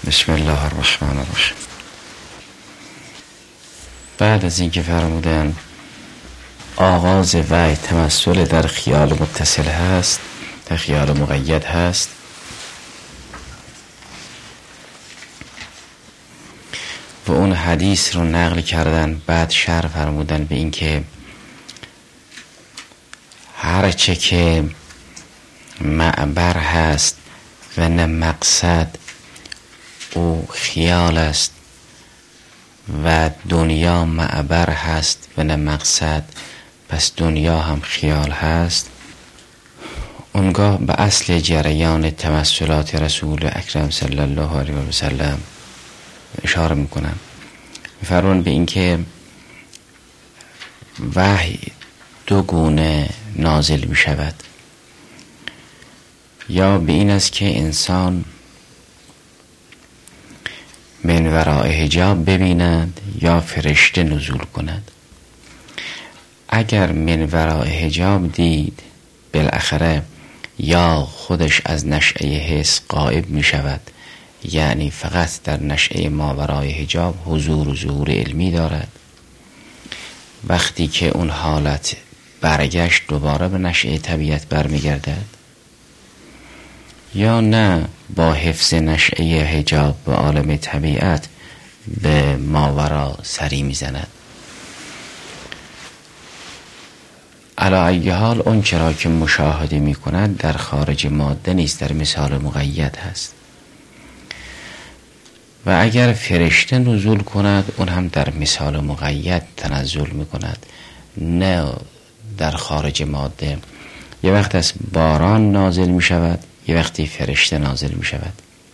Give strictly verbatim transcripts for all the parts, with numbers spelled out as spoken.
بسم الله الرحمن الرحیم. بعد از اینکه فرمودن آغاز وحی تمثل در خیال متصل هست، در خیال مقید هست، و اون حدیث رو نقل کردن، بعد شرح فرمودن به اینکه هرچه که معبر هست و نه مقصد او خیال است و دنیا معبر هست و نه مقصد، پس دنیا هم خیال هست. اونگاه به اصل جریان تمثلات رسول اکرم صلی الله علیه و سلم اشاره میکنن. میفرمون به اینکه وحی دو گونه نازل میشود، یا به این است که انسان من وراء حجاب ببیند یا فرشته نزول کند. اگر من وراء حجاب دید، بالاخره یا خودش از نشأه حس غائب می شود، یعنی فقط در نشأه ماورای حجاب حضور و ظهور علمی دارد. وقتی که اون حالت برگشت دوباره به نشأه طبیعت برمیگردد، یا نه با حفظ نشأه حجاب و عالم طبیعت به ماورا سری میزند. علی ای حال اون چرا که مشاهده می کند در خارج ماده نیست، در مثال مقید هست. و اگر فرشته نزول کند، اون هم در مثال مقید تنزل می کند، نه در خارج ماده. یه وقت از باران نازل می شود، یه وقتی فرشته نازل می شود.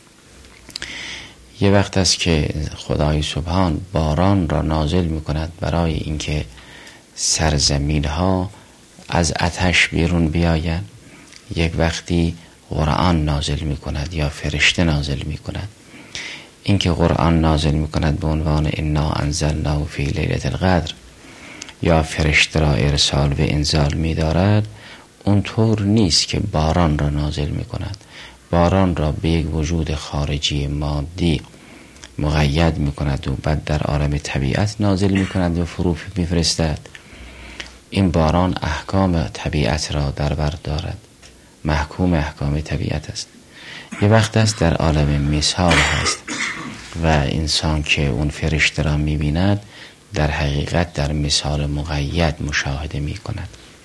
یه وقت است که خدای سبحان باران را نازل می کند برای اینکه سرزمین ها از آتش بیرون بیاین. یک وقتی قرآن نازل می کند یا فرشته نازل می کند. اینکه قرآن نازل می کند به عنوان انا انزلناه فی لیلة القدر، یا فرشته را ارسال و انزال می دارد، اون طور نیست که باران را نازل می کند. باران را به یک وجود خارجی مادی مقید می کند و بعد در عالم طبیعت نازل می کند و فرو می فرستد. این باران احکام طبیعت را در بر دارد، محکوم احکام طبیعت است. یه وقت است در عالم مثال هست و انسان که اون فرشته را می بیند در حقیقت در مثال مقید مشاهده می کند.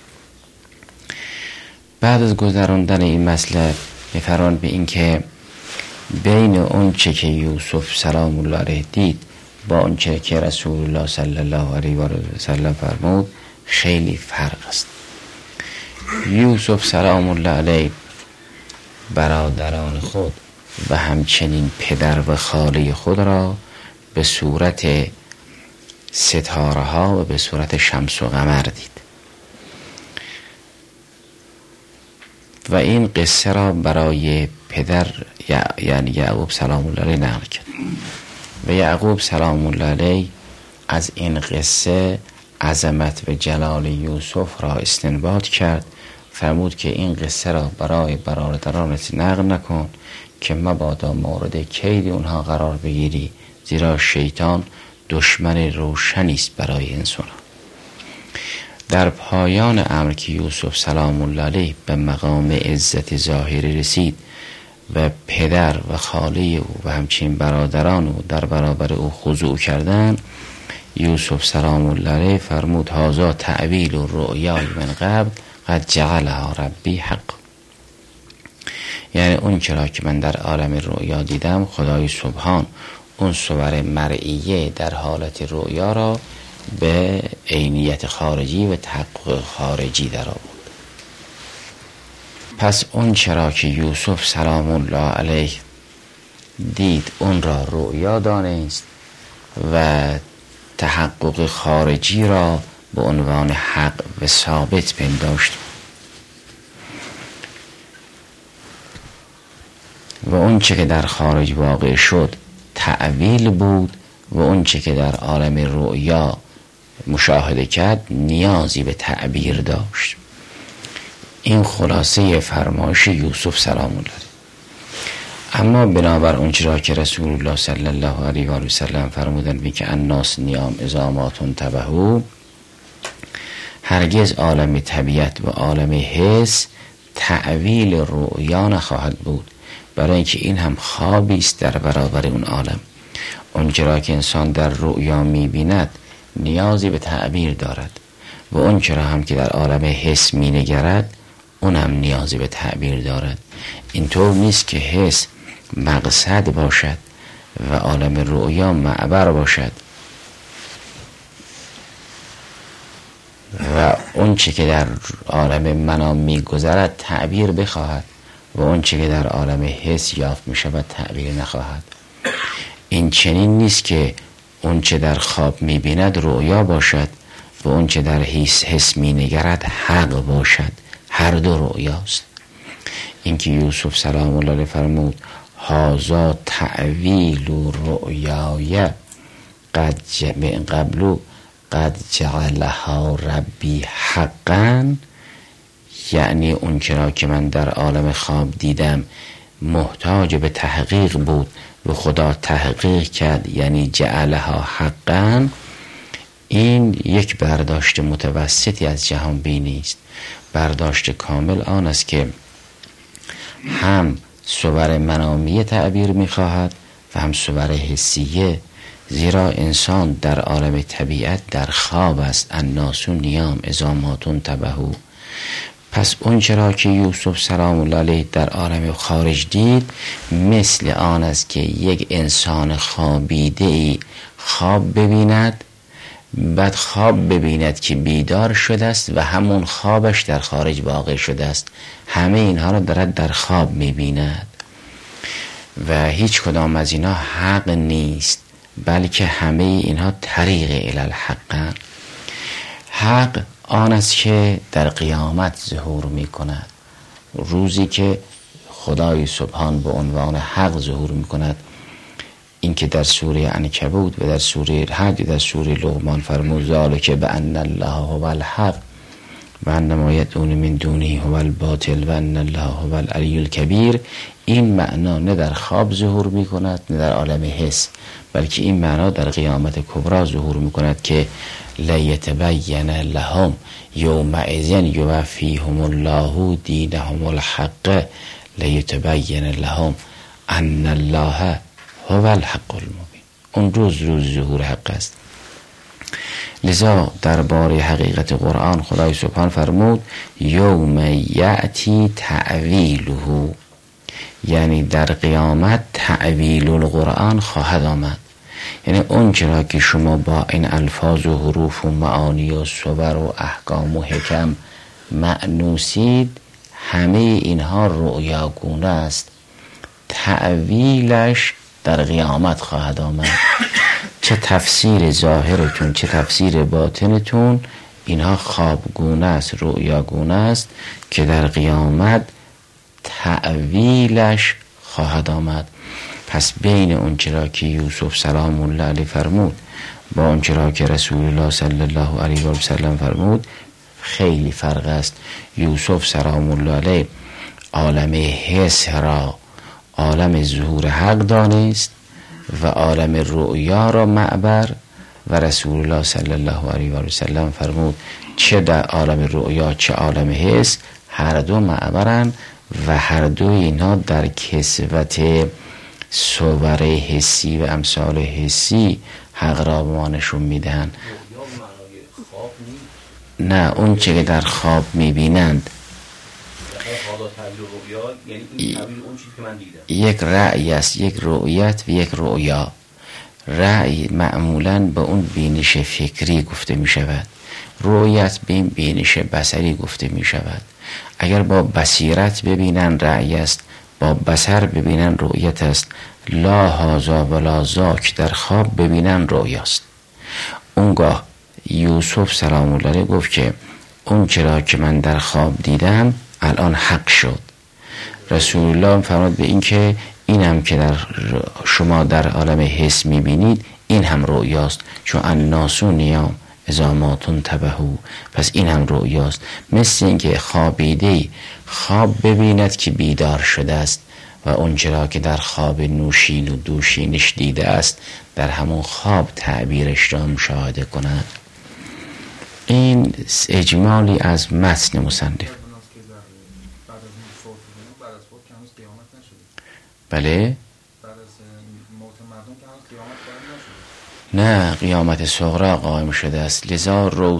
بعد از گذراندن این مسئله میفرمان به این که بین اون چه که یوسف سلام الله علیه دید با اون چه که رسول الله صلی الله علیه و سلم فرمود خیلی فرق است. یوسف سلام الله علیه برادران خود و همچنین پدر و خاله خود را به صورت ستاره ها و به صورت شمس و قمر دید و این قصه را برای پدر یعنی یعقوب سلام الله علیه نقل کرد و یعقوب سلام الله علیه از این قصه عظمت و جلال یوسف را استنباط کرد. فرمود که این قصه را برای برادرانت نقل نکن که مبادا مورد کید اونها قرار بگیری، زیرا شیطان دشمن روشنی است برای انسان. در پایان امر که یوسف سلام الله علیه به مقام عزت ظاهری رسید و پدر و خاله او و همچنین برادران او در برابر او خضوع کردند، یوسف سلام الله علیه فرمود هذا تعویل و رؤیای من قبل قد جعلها ربی حق. یعنی اون چرا که من در عالم رؤیا دیدم، خدای سبحان اون صور مرئیه در حالت رؤیا را به عینیت خارجی و تحقق خارجی در آورد. پس اون چرا که یوسف سلام الله علیه دید اون را رؤیا دانست و تحقق خارجی را به عنوان حق و ثابت پنداشت و اون چه که در خارج واقع شد تعویل بود و اون چه که در عالم رؤیا مشاهده کرد نیازی به تعبیر داشت. این خلاصه فرمایش یوسف سلام الله. اما بنابر اون چرا که رسول الله صلی الله علیه و آله و سلم فرمودن بی که الناس نیام اذا ما تنتبهوا، هرگز عالم طبیعت و عالم حس تعویل رؤیا نخواهد بود، برای اینکه این هم خوابی است در برابر اون عالم. اون چرا که انسان در رؤیا میبیند نیازی به تعبیر دارد و اون چرا هم که در عالم حس مینگرد اون هم نیازی به تعبیر دارد. اینطور نیست که حس مقصد باشد و عالم رؤیا معبر باشد و اون چه که در عالم منام میگذرد تعبیر بخواهد و اون چه که در عالم حس یافت میشود تعبیر نخواهد. این چنین نیست که اون چه در خواب میبیند رؤیا باشد و اون چه در حس حس مینگرد حق باشد، هر دو رؤیاست. این که یوسف سلام الله علیه فرمود هازا تعویل رؤیای قد من قبل قد جعلها ربی حقا، یعنی اون چرا که من در عالم خواب دیدم محتاج به تحقیق بود و خدا تحقیق کرد، یعنی جعلها حقا. این یک برداشت متوسطی از جهان بینی است. برداشت کامل آن است که هم صور منامیه تعبیر می‌خواهد و هم صور حسیه، زیرا انسان در عالم طبیعت در خواب است. الناس نیام اذا ما تنتبهوا. پس اون چرا که یوسف سلام الله علیه در عالم خارج دید مثل آن است که یک انسان خوابیده ای خواب ببیند، بعد خواب ببیند که بیدار شده است و همون خوابش در خارج واقع شده است. همه اینها را دارد در خواب میبیند و هیچ کدام از اینها حق نیست، بلکه همه اینها طریق الی الحق. حق آن است که در قیامت ظهور می کند، روزی که خدای سبحان به عنوان حق ظهور می کند. این که در سوره عنکبوت و در سوره حج در سوره لقمان فرمود ذالک بان الله هو الحق و ان ما یدعون من دونه هو الباطل و ان الله هو العلی الکبیر. این معنا نه در خواب ظهور می کند نه در عالم حس، بلکه این معنا در قیامت کبرا ظهور می کند که لیتبین لهم یومئذ یوفیهم الله دینهم الحق لیتبین لهم ان الله هو الحق المبین. اون روز روز ظهور حق است. لذا درباره حقیقت قرآن خدای سبحان فرمود یوم یأتی تعویله، یعنی در قیامت تعویل القرآن خواهد آمد. یعنی اون چرا که شما با این الفاظ و حروف و معانی و صور و احکام و حکم مأنوسید، همه اینها رؤیاگونه است. تعویلش در قیامت خواهد آمد. چه تفسیر ظاهرتون چه تفسیر باطنتون اینها خوابگونه است، رؤیاگونه است که در قیامت تعویلش خواهد آمد. پس بین اون چرا که یوسف سلام الله علیه فرمود با اون چرا که رسول الله صلی الله علیه و سلم فرمود خیلی فرق است. یوسف سلام الله علیه عالم حس را عالم ظهور حق دانست و عالم رؤیا را معبر، و رسول الله صلی الله علیه و سلم فرمود چه در عالم رؤیا چه عالم حس هر دو معبرن و هر دو اینا در کسوت صور حسی و امثال حسی حق را به ما نشون میدن. نه اون چه که در خواب میبینند یک رأی است، یک رؤیت و یک رؤیا. رأی معمولاً به اون بینش فکری گفته می شود، رؤیت به این بینش بصری گفته می شود. اگر با بصیرت ببینن رأی است، با بصر ببینن رؤیت است. لا هازا ولا ذاک در خواب ببینن رؤیاست. اونگاه یوسف سلام الله علیه گفت که اون چرا که من در خواب دیدم الان حق شد. رسول الله فرمود به این که این هم که در شما در عالم حس میبینید این هم رؤیاست، چون الناس نیام اذا ما تنتبهوا. پس این هم رؤیاست. مثل این که خوابیده خواب ببیند که بیدار شده است و اونچرا که در خواب نوشین و دوشینش دیده است در همون خواب تعبیرش را مشاهده کند. این اجمالی از متن مصنف. بله نه، قیامت صغری قائم شده است، لذا رو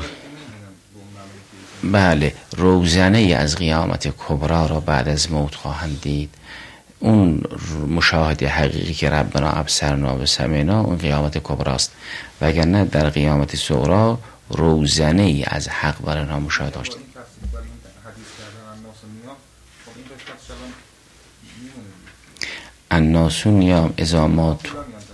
بله روزنه از قیامت کبرا را بعد از موت خواهند دید. اون مشاهده حقیقی که ربنا ابصرنا و سمعنا اون قیامت کبراست، وگرنه در قیامت صغری روزنه از حق برای آنها مشاهده داشته. الناس نیام اذا ماتوا.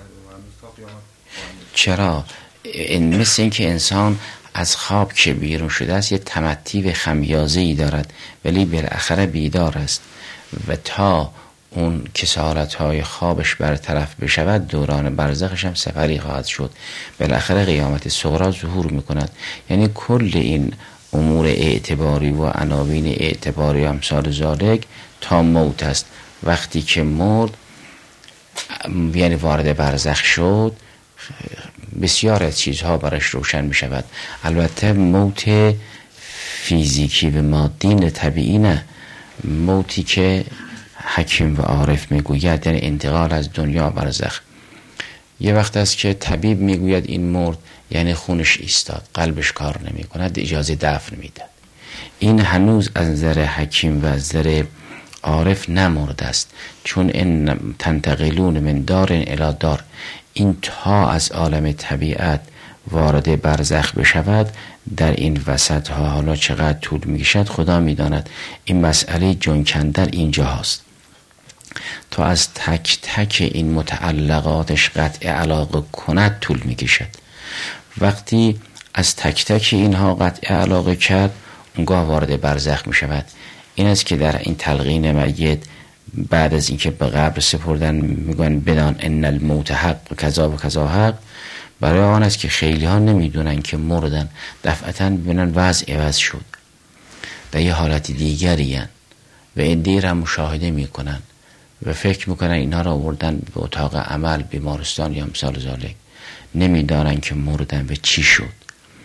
چرا؟ این مثل این که انسان از خواب که بیرون شده است یه تمتی و خمیازه‌ای دارد ولی بالاخره بیدار است و تا اون کسالت‌های خوابش برطرف بشود دوران برزخش هم سفری خواهد شد. بالاخره قیامت صغری ظهور میکند. یعنی کل این امور اعتباری و عناوین اعتباری امثال ذالک تا موت است. وقتی که مرد یعنی وارد برزخ شد بسیار از چیزها برش روشن می شود. البته موت فیزیکی و مادی نه، طبیعی نه، موتی که حکیم و عارف می گوید یعنی انتقال از دنیا برزخ. یه وقت است که طبیب می گوید این مرد یعنی خونش ایستاد، قلبش کار نمی کند، اجازه دفن می داد. این هنوز از نظر حکیم و از نظر عارف نمرده است، چون این تنتقلون من دار الی دار، این تا از عالم طبیعت وارد برزخ بشود در این وسط ها حالا چقدر طول میکشد خدا میداند. این مسئله جون کندن اینجا هست تا از تک تک این متعلقاتش قطع علاقه کند طول میکشد. وقتی از تک تک اینها قطع علاقه کرد اونگاه وارد برزخ میشود. این است که در این تلقین میت بعد از اینکه به قبر سپردن میگن بدان ان الموت حق و کذا و کذا حق، برای آن است که خیلی ها نمیدونن که مردن، دفعتا ببینن وضع عوض شد در یه حالت دیگری هن و این دیر هم مشاهده میکنن و فکر میکنن اینها را آوردن به اتاق عمل بیمارستان یا مثال ذالک، نمیدانن که مردن و چی شد.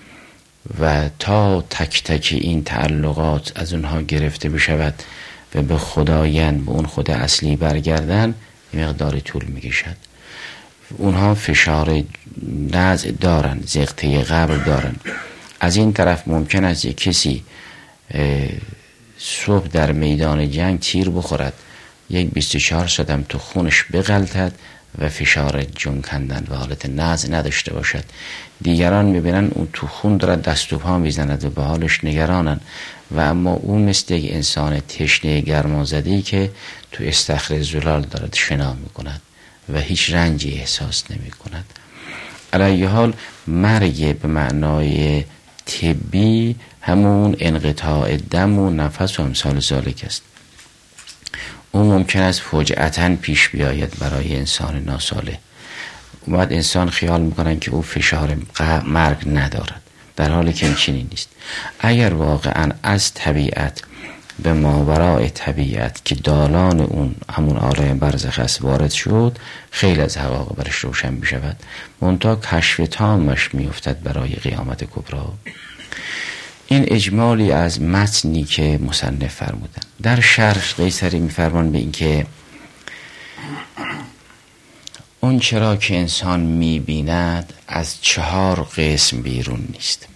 و تا تک تک این تعلقات از اونها گرفته بشود و به خدایان به اون خود اصلی برگردن یه مقدار طول میکشد. اونها فشار نزع دارن، زغطه قبر دارن. از این طرف ممکن است یک کسی صبح در میدان جنگ تیر بخورد، یک بیست و چهار ساعت هم تو خونش بغلطد و فشار جون کندن و حالت نزع نداشته باشد. دیگران میبینن اون تو خون دارد دست و پا میزند و به حالش نگرانن و اما اون مثل یک انسان تشنه گرمازده‌ای که تو استخر زلال دارد شنا میکند و هیچ رنجی احساس نمی کند. علیه حال مرگ به معنای طبی همون انقطاع دم و نفس و امثال ذالک است. اون ممکن است فجأتاً پیش بیاید برای انسان ناصالح. بعد انسان خیال میکنن که او فشار مرگ ندارد، در حالی که این چنین نیست. اگر واقعاً از طبیعت به ماورای طبیعت که دالان اون همون عالم برزخ است وارد شد، خیلی از حقایق برش روشن می شود. منتها کشف تامش می افتد برای قیامت کبری. این اجمالی از متنی که مصنف فرمودن. در شرح قیصری می فرمان به این که اون چرا که انسان می بیند از چهار قسم بیرون نیست.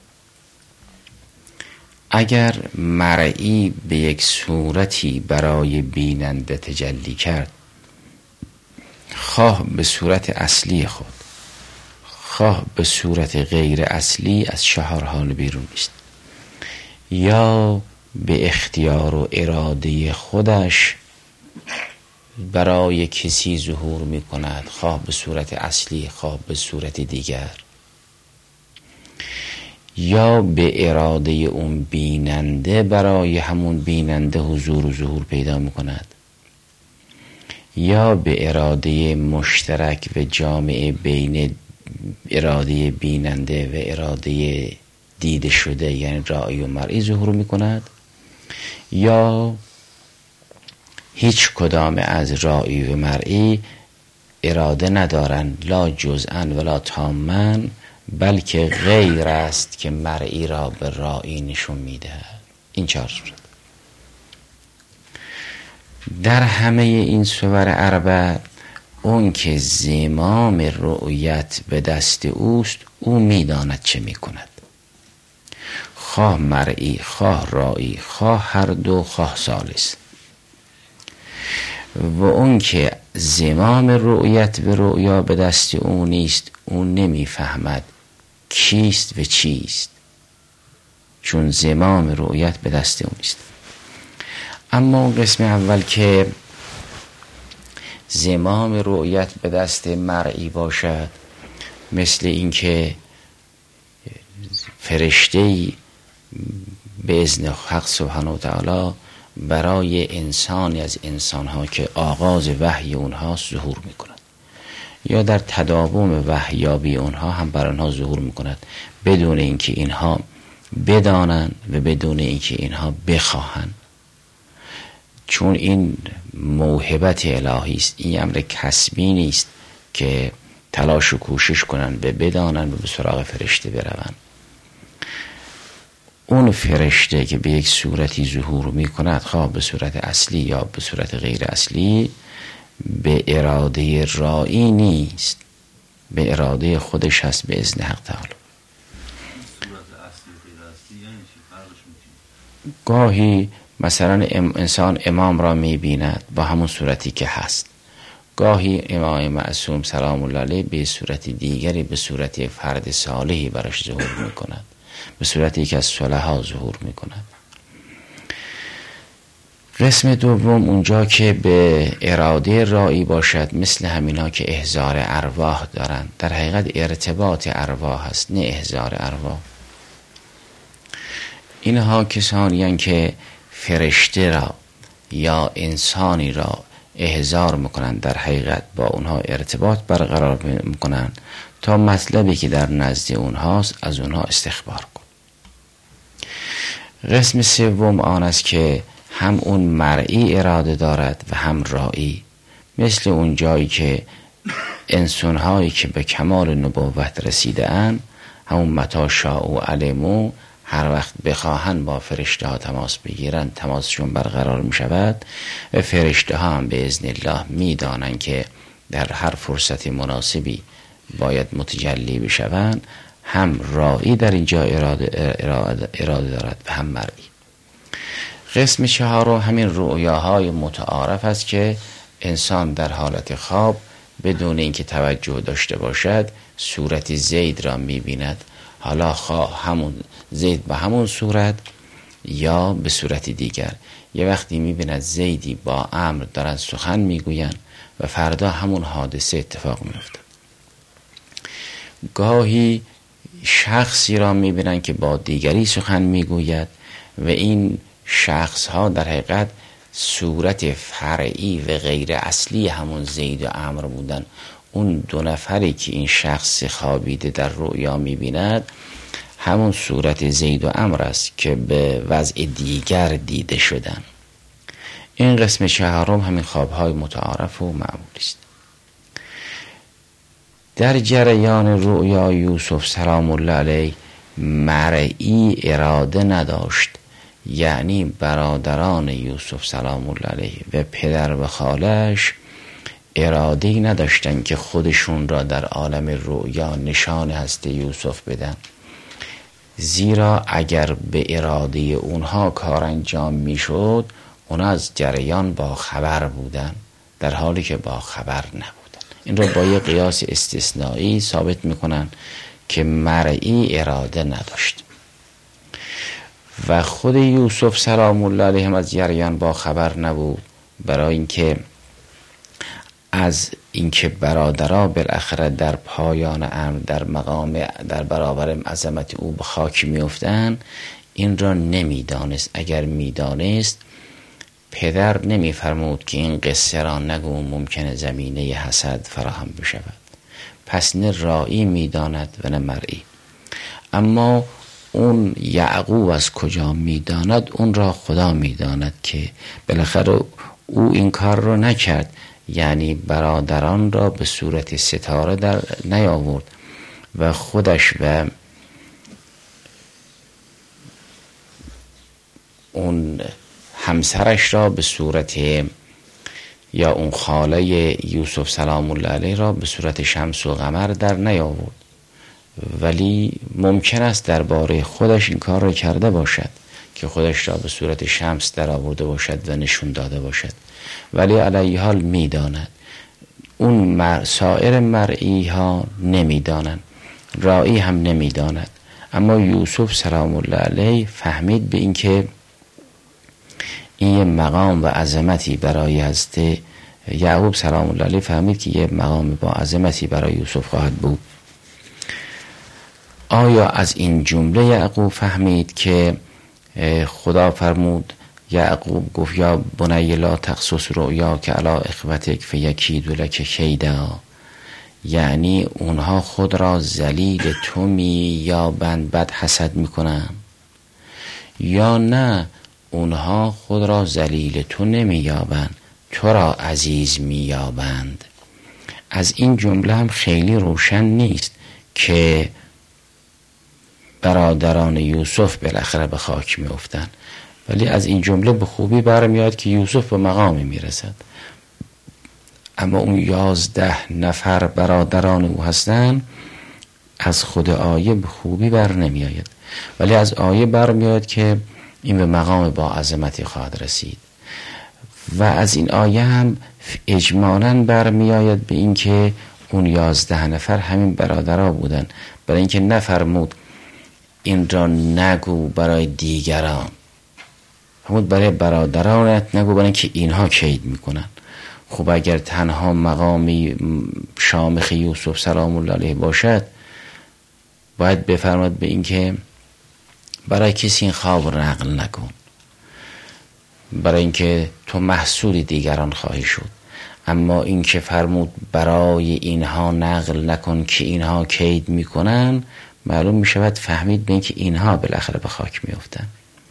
اگر مرئی به یک صورتی برای بیننده تجلی کرد، خواه به صورت اصلی خود خواه به صورت غیر اصلی، از چهار حال بیرون نیست. یا به اختیار و اراده خودش برای کسی ظهور می کند، خواه به صورت اصلی خواه به صورت دیگر، یا به اراده اون بیننده برای همون بیننده حضور و ظهور پیدا می کند، یا به اراده مشترک و جامعه بین اراده بیننده و اراده دیده شده یعنی رأی و مرئی ظهور می کند، یا هیچ کدام از رائی و مرئی اراده ندارند، لا جزءا ولا تاما، بلکه غیر است که مرئی را به رائی نشون میده. این چهار صورت در همه این صور اربع، اون که زمام رؤیت به دست اوست، او میداند چه میکند، خواه مرئی، خواه رائی، خواه هر دو، خواه ثالث. و اون که زمام رؤیت به رؤیا به دست او نیست، اون نمیفهمد کیست و چیست، چون زمام رؤیت به دست او نیست. اما اون قسم اول که زمام رؤیت به دست مرئی باشد، مثل اینکه فرشته‌ای به اذن حق سبحانه و تعالی برای انسانی از انسانها که آغاز وحی اونها ظهور میکند، یا در تداوم وحیابی اونها هم بر اونها ظهور میکند، بدون اینکه اینها بدانند و بدون اینکه اینها بخواهند، چون این موهبت الهی است. این امر کسبی نیست که تلاش و کوشش کنند به بدانند و به سراغ فرشته بروند. اون فرشته که به یک صورتی ظهور میکند، خواه به صورت اصلی یا به صورت غیر اصلی، به اراده رائی نیست، به اراده خودش هست به اذن حق تعالی. گاهی مثلا انسان امام را میبیند با همون صورتی که هست، گاهی امام معصوم سلام الله علیه به صورت دیگری، به صورت فرد صالحی براش ظهور میکند، به صورت یک از صلحا ظهور میکند. قسم دوم اونجا که به اراده رائی باشد، مثل همینا که احضار ارواح دارند، در حقیقت ارتباط ارواح هست نه احضار ارواح. اینها کسانی هستند که فرشته را یا انسانی را احضار میکنند، در حقیقت با اونها ارتباط برقرار میکنند تا مطلبی که در نزد اونهاست از اونها استخبار کن. قسم سوم آن است که هم اون مرئی اراده دارد و هم رائی، مثل اون جایی که انسانهایی که به کمال نبوت رسیده اند، همون متی شاء و علموا، هر وقت بخواهن با فرشته ها تماس بگیرن تماسشون برقرار می شود و فرشته ها هم به اذن الله می دانن که در هر فرصت مناسبی باید متجلی بشوند. هم رائی در اینجا اراده, اراده, اراده دارد و هم مرئی. قسم چهارم همین رؤیاهای متعارف است که انسان در حالت خواب بدون اینکه توجه داشته باشد صورت زید را می بیند، حالا خواه همون زید به همون صورت یا به صورت دیگر. یه وقتی میبیند زیدی با عمرو دارن سخن میگوین و فردا همون حادثه اتفاق میفته. گاهی شخصی را میبینن که با دیگری سخن میگوید و این شخص ها در حقیقت صورت فرعی و غیر اصلی همون زید و عمرو بودن. اون دو نفری که این شخص خوابیده در رؤیا میبیند همون صورت زید و عمرو است که به وضع دیگر دیده شدن. این قسم چهارم همین خوابهای متعارف و معمولی است. در جریان رؤیا یوسف سلام الله علیه مرئی اراده نداشت، یعنی برادران یوسف سلام الله علیه و پدر و خالش اراده‌ای نداشتن که خودشون را در عالم رؤیا نشان هست یوسف بدن، زیرا اگر به اراده اونها کار انجام میشد اون از جریان با خبر بودن، در حالی که با خبر نبودن. این را با یه قیاس استثنایی ثابت میکنن که مرئی اراده نداشت و خود یوسف سلام الله علیه هم از جریان با خبر نبود، برای اینکه از اینکه برادرها بالاخره در پایان امر در مقام در برابر عظمت او به خاک میافتند این را نمیدانست. اگر میدانست پدر نمیفرمود که این قصه را نگو، ممکنه زمینه حسد فراهم بشود. پس نه رائی میداند و نه مرئی. اما اون یعقوب از کجا میداند؟ اون را خدا میداند که بالاخره او این کار رو نکرد، یعنی برادران را به صورت ستاره در نیاورد و خودش و اون همسرش را به صورت، یا اون خاله یوسف سلام الله علیه را به صورت شمس و قمر در نیاورد، ولی ممکن است درباره خودش این کار را کرده باشد که خودش را به صورت شمس در آورده باشد و نشون داده باشد، ولی علیه حال میداند. اون مر... سایر مرئی ها نمیدانند، رائی هم نمیداند، اما یوسف سلام الله علیه فهمید به این که این یه مقام و عظمتی برای حضرت یعقوب سلام الله علیه فهمید که یه مقام با عظمتی برای یوسف خواهد بود. آیا از این جمله یعقوب فهمید که خدا فرمود، یعقوب گفت یا بنی لا تقصص رؤیا که علی اخوتک فیکیدوا لک کیدا، یعنی اونها خود را ذلیل تو می یابند بعد حسد میکنن، یا نه اونها خود را ذلیل تو نمی یابند تو را عزیز می یابند. از این جمله هم خیلی روشن نیست که برادران یوسف بالاخره به خاک می افتن، ولی از این جمله به خوبی برمیاد که یوسف به مقامی می رسد. اما اون یازده نفر برادران او هستن، از خود آیه به خوبی بر نمی آید، ولی از آیه برمیاد که این به مقام با عظمتی خواهد رسید. و از این آیه هم اجمالاً برمی آید به این که اون یازده نفر همین برادرها بودن، برای اینکه نفرمود این را نگو برای دیگران، همون برای برادرانت نگو برای اینکه اینها کید میکنن. خب اگر تنها مقامی شامخ یوسف سلام الله علیه باشد، باید بفرماد به این که برای کسی این خواب نقل نکن، برای اینکه تو محصول دیگران خواهی شد. اما این که فرمود برای اینها نقل نکن که اینها کید میکنن، معلوم میشود فهمید به این که اینها بالاخره به خاک میافتن.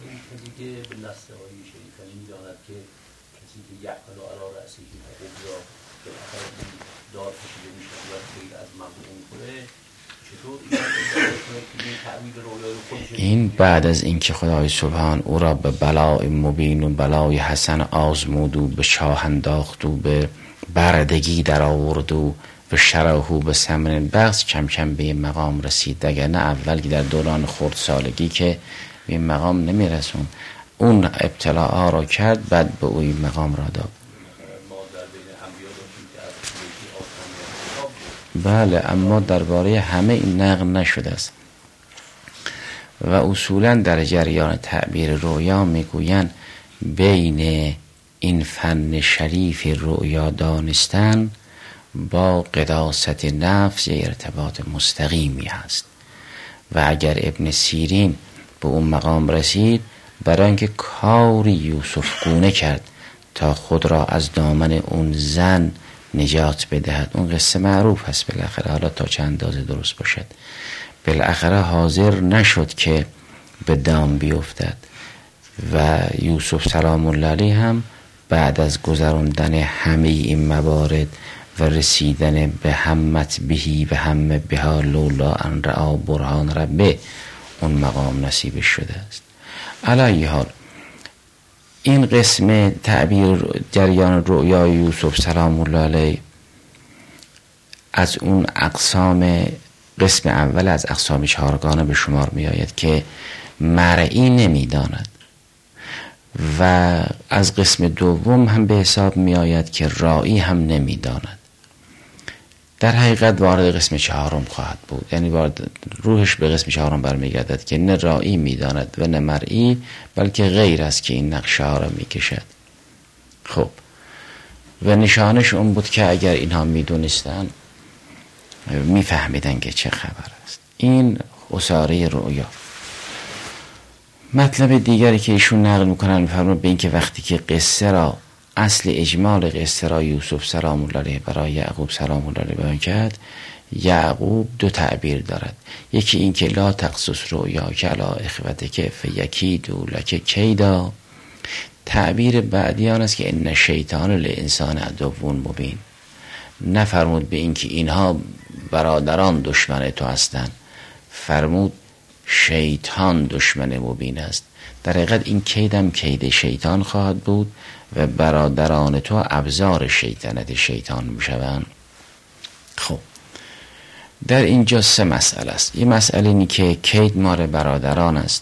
این بعد از اینکه خدای سبحان او را به بلای مبین و بلای حسن آزمود و به چاه انداخت و به بردگی در آورد و به شراهو به ثمن بخش، کم کم به این مقام رسید. اگر نه اول که در دوران خردسالگی که به این مقام نمی رسون، اون ابتلاعا را کرد، بعد به او این مقام را داد. بله، اما درباره همه این نقل نشده است و اصولا در جریان تعبیر رویا میگویند بین این فن شریف رویا دانستن با قداست نفس ارتباط مستقیمی هست. و اگر ابن سیرین به اون مقام رسید، برای اینکه کاری یوسف گونه کرد تا خود را از دامن اون زن نجات بدهد، اون قصه معروف هست بالاخره، حالا تا چند اندازه درست باشد، بالاخره حاضر نشد که به دام بیفتد. و یوسف سلام الله علیه هم بعد از گذراندن همه این موارد و رسیدن به همت بهی و هم بها لولا ان رعا برهان ربه، اون مقام نصیبش شده است. علی حال این قسم تعبیر جریان رؤیای یوسف سلام الله علیه از اون اقسام، قسم اول از اقسام چهارگانه به شمار می آید که مرئی نمی داند، و از قسم دوم هم به حساب می آید که رائی هم نمی داند. در حقیقت وارد قسم چهارم خواهد بود، یعنی وارد روحش به قسم چهارم برمیگردد که نه رائی می داند و نه مرئی، بلکه غیر است که این نقشه ها را می کشد. خب و نشانش اون بود که اگر اینها می دونستن می فهمیدن که چه خبر است. این اساره رؤیا. مطلب دیگری که ایشون نقل میکنن میفرمون به این که وقتی که قصه را، اصل اجمال قصه را یوسف سلام الله علیه برای یعقوب سلام الله علیه بیان کرد، یعقوب دو تعبیر دارد. یکی این که لا تقصص رؤیا که علی اخوتک فیکیدوا لک کیدا، تعبیر بعدی آن است که ان شیطان للانسان عدو مبین. نفرمود به این که اینها برادران دشمن تو هستند، فرمود شیطان دشمن مبین است. در حقیقت این کیدم کید شیطان خواهد بود و برادران تو ابزار شیطنت شیطان میشوند. خب در اینجا سه مسئله است. یه مسئله اینی که کید مار برادران است،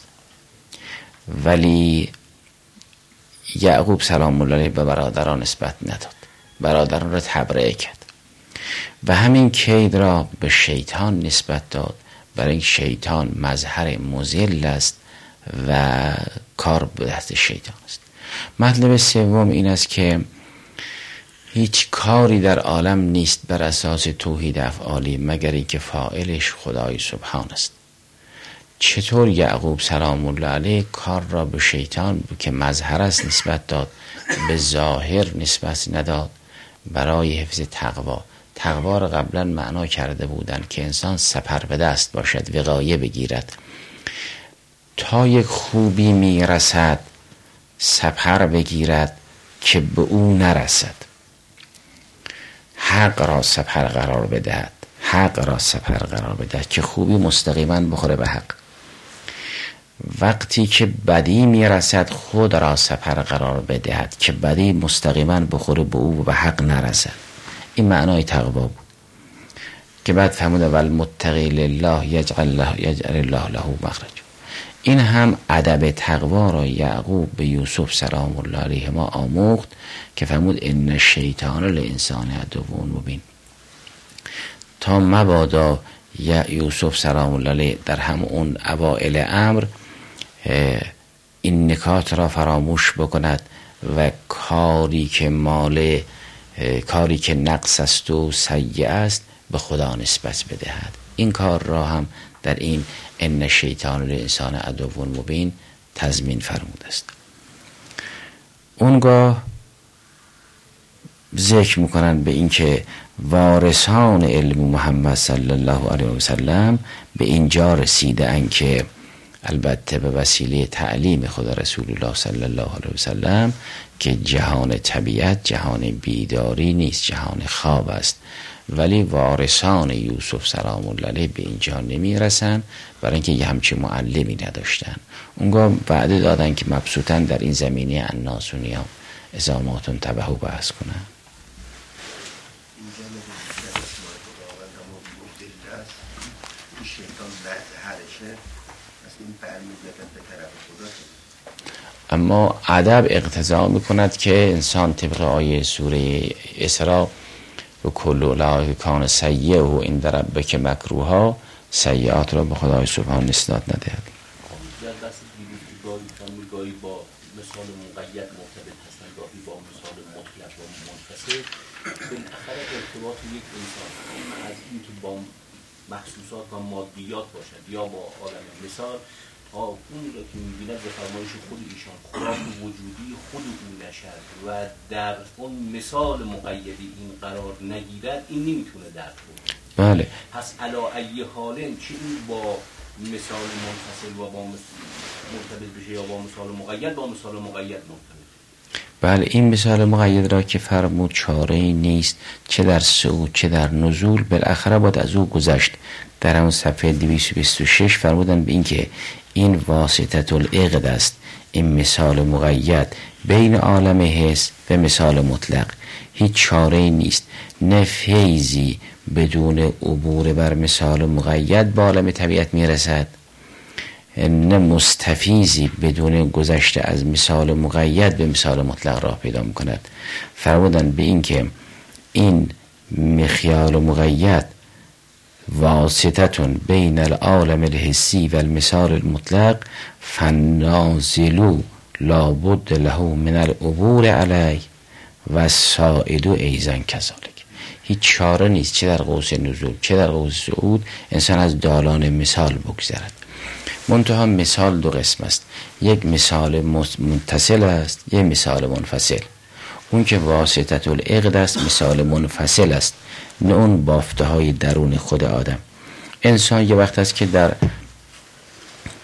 ولی یعقوب سلام الله علیه به برادران نسبت نداد، برادران را تبرئه کرد و همین کید را به شیطان نسبت داد، برای این شیطان مظهر مضل است و کار به دست شیطان است. مطلب سوم این است که هیچ کاری در عالم نیست بر اساس توحید افعالی مگر اینکه فاعلش خدای سبحان است. چطور یعقوب سلام الله علیه کار را به شیطان که مظهر است نسبت داد، به ظاهر نسبت نداد؟ برای حفظ تقوا. تقوا را قبلا معنا کرده بودن که انسان سپر به دست باشد، وقایه بگیرد، تا یک خوبی میرسد سپر بگیرد که به او نرسد، حق را سپر قرار بدهد، حق را سپر قرار بدهد که خوبی مستقیما بخوره به حق. وقتی که بدی میرسد خود را سپر قرار بدهد که بدی مستقیما بخوره به او و به حق نرسد. این معنای تقوا بود که بعد فهموده والمتقی لله یجعل له یجعل الله له مخرج. این هم ادب تقوا را یعقوب به یوسف سلام الله علیه ما آموخت که فرمود ان الشیطان للانسان عدو مبین، تا مبادا یوسف سلام الله علیه در هم اون اوائل امر این نکات را فراموش بکند و کاری که مال کاری که نقص است و سیئ است به خدا نسبت بدهد. این کار را هم در این ان شیطان للانسان عدو مبین تضمین فرموده است. اونگاه ذکر میکنن به این که وارثان علم محمد صلی الله علیه و سلم به اینجا رسیده اند که البته به وسیله تعلیم خدا رسول الله صلی الله علیه و سلم که جهان طبیعت جهان بیداری نیست، جهان خواب است، ولی وارثان یوسف سلام الله علیه به اینجا نمی رسن برای اینکه یه همچین معلمی نداشتن. اونگاه وعده دادن که مبسوطن در این زمینه الناس و نیام ازاماتون تبهو بحث کنن. اما ادب اقتضا میکند که انسان طبق آیه سوره اسراء و کل اولئک کان سیئه و عند ربک مکروها، سیئات را به خدای سبحان نسبت ندهد. گاهی با مثال مقید مرتبط هستن، گاهی با مثال مطلق و منفصل. بالاخره ارتباط یک انسان از این که با محسوسات و مادیات باشد یا با عالم مثال، تا اون را که می‌بیند به فرمایش خود ایشان خوراک وجودی خود او نشد و در اون مثال مقیدی این قرار نگیرد، این نمیتونه درک کنه. بله. پس علی ای حال چه این با مثال منفصل و با مرتبط بشه یا با مثال مقید، با مثال مقید مرتبط. بله، این مثال مقید را که فرمود چاره‌ای نیست، چه در صعود چه در نزول، بالاخره باید از او گذشت. در اون صفحه دویست و بیست و شش فرمودن به این که این واسطه العقد است، این مثال مقید بین عالم حس و مثال مطلق. هیچ چاره‌ای نیست، نه فیضی بدون عبور بر مثال مقید به عالم طبیعت میرسد، نه مستفیضی بدون گذشته از مثال مقید به مثال مطلق راه پیدا میکند. فرمودن به این که این مخیال مقید واسطتون بین العالم الحسی و المثال المطلق، فنازلو لابد له من العبور علی و سائدو ایزن کذالک. هیچ چاره نیست چه در قوس نزول چه در قوس صعود انسان از دالان مثال بگذرد. منتها مثال دو قسم است، یک مثال متصل است، یک مثال منفصل. اون که واسطه العقد است مثال منفصل است، نه اون بافته های درون خود آدم. انسان یه وقت است که در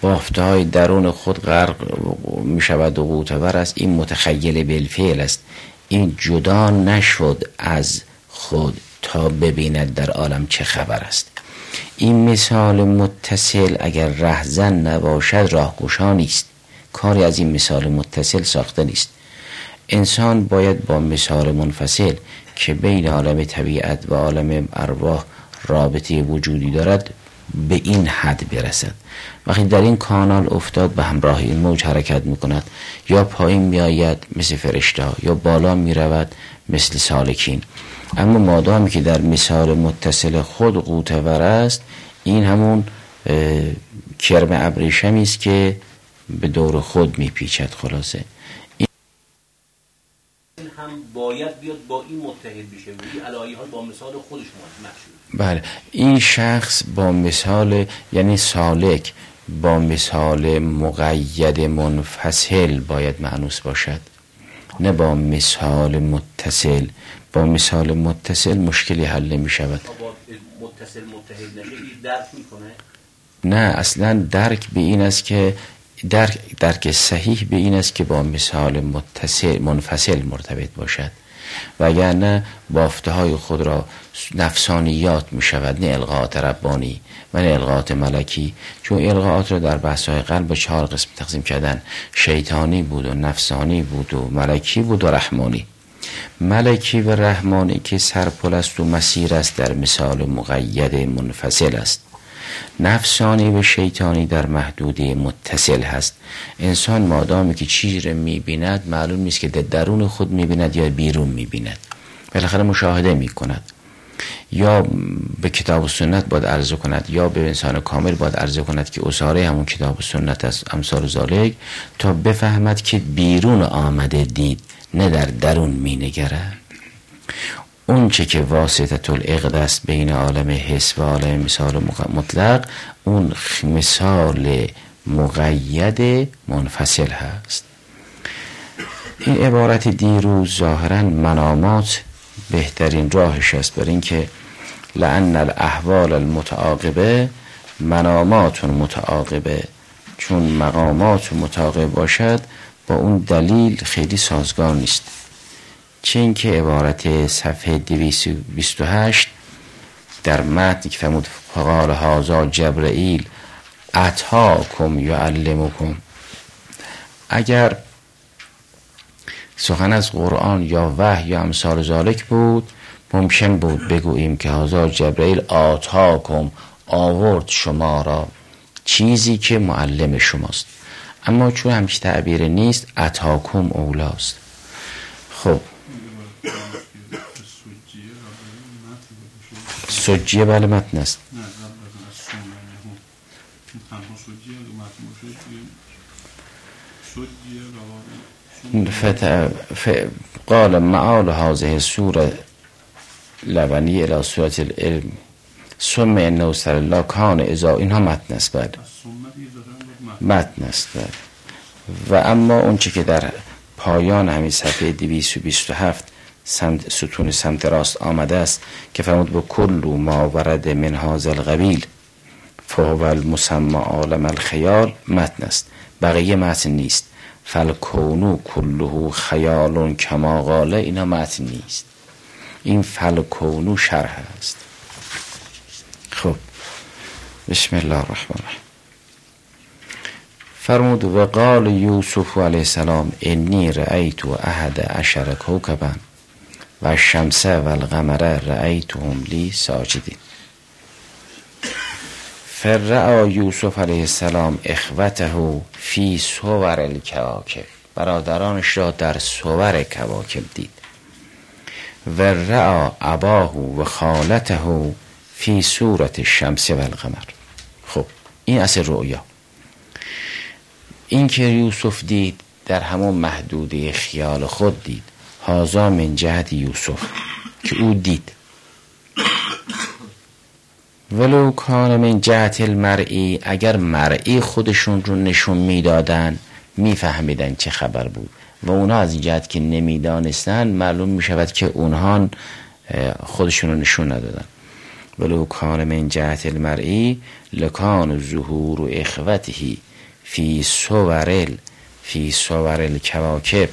بافته های درون خود غرق می شود و غوطه‌ور است. این متخیل بالفعل است، این جدا نشد از خود تا ببیند در عالم چه خبر است. این مثال متصل اگر رهزن نباشد راهگشا نیست. کاری از این مثال متصل ساخته نیست. انسان باید با مثال منفصل که بین عالم طبیعت و عالم ارواح رابطه وجودی دارد به این حد برسد. وقتی در این کانال افتاد به همراه این موج حرکت میکند، یا پایین میآید مثل فرشته ها یا بالا میرود مثل سالکین. اما مادامی که در مثال متصل خود غوطه‌ور است، این همون کرم ابریشمی است که به دور خود میپیچد. خلاصه این هم باید بیاد با این متحد بشه و این علایه ها با مثال خودش مشهور. بله، این شخص با مثال، یعنی سالک با مثال مقید منفصل باید مأنوس باشد، نه با مثال متصل. با مثال متصل مشکلی حل نمی شود. با متصل متحد نشه این درک میکنه؟ نه، اصلا درک به این است که درک, درک صحیح به این است که با مثال متصل منفصل مرتبط باشد، وگرنه بافته های خود را نفسانیات می شود، نه القاءات ربانی و نه القاءات ملکی. چون القاءات را در بحث های قلب به چهار قسم تقسیم کردن: شیطانی بود و نفسانی بود و ملکی بود و رحمانی. ملکی و رحمانی که سرپل است و مسیر است در مثال مقید منفصل است. نفسانی و شیطانی در محدوده متصل هست. انسان مادامی که چیزی را می‌بیند معلوم نیست که در درون خود می‌بیند یا بیرون می‌بیند، بالاخره مشاهده می‌کند. یا به کتاب و سنت باید عرضه کند یا به انسان کامل باید عرضه کند که اساره همون کتاب و سنت است، امثال ذالک، تا بفهمد که بیرون آمده دید، نه در درون می‌نگرد. اون چه که واسطه العقد است بین عالم حس و عالم مثال مطلق، اون مثال مقید منفصل هست. این عبارت دیروز ظاهرا منامات بهترین راهش است، بر این که لأن الاحوال المتعاقبه منامات متعاقبه، چون مقامات متعاقب باشد با اون دلیل خیلی سازگار نیست. چه این که عبارت صفحه دویست و بیست و هشت در متن که فرمود فقال هذا جبرئیل اتاکم یعلمکم، اگر سخن از قرآن یا وحی یا امثال ذالک بود ممکن بود بگوییم که هذا جبرئیل آتاکم، آورد شما را، چیزی که معلم شماست. اما چون همچی تعبیر نیست، اتاکم اولاست. خب سجیه بله متن است. قال معال هذه السوره لبنی الى سوره العلم ثم انه صلی الله کان اذا، اینها متن است. بعد متن است. و اما اون چی که در پایان همین صفحه دویست و بیست و هفت سمت ستون سمت راست آمده است که فرمود با کل ما ورد من هذا القبیل فهو المسمى عالم الخیال، متن است. بقیه متن نیست. فالکونو کله خیال کما قاله، اینا متن نیست. این فالکونو شرح است. خب بسم الله الرحمن الرحیم. فرمود و قال یوسف علیه السلام انی رأیت احد عشر کوکبا و الشمس و القمر رأیتهم لی ساجدین. فرعا یوسف علیه السلام اخوته فی صور الکواکب، برادرانش را در صور کواکب دید. و رعا اباه و خالته فی صورت الشمس و القمر. خب این اصل رؤیا. این که یوسف دید در همون محدوده خیال خود دید. هازا من جهت یوسف که او دید. ولو کان من جهت المرئی، اگر مرئی خودشون رو نشون میدادن میفهمیدن چه خبر بود، و اونا از این جهت که نمیدانستن معلوم میشود که اونها خودشون رو نشون ندادن. ولو کان من جهت المرئی لکان ظهور و اخوته فی صورل فی صورل کواکب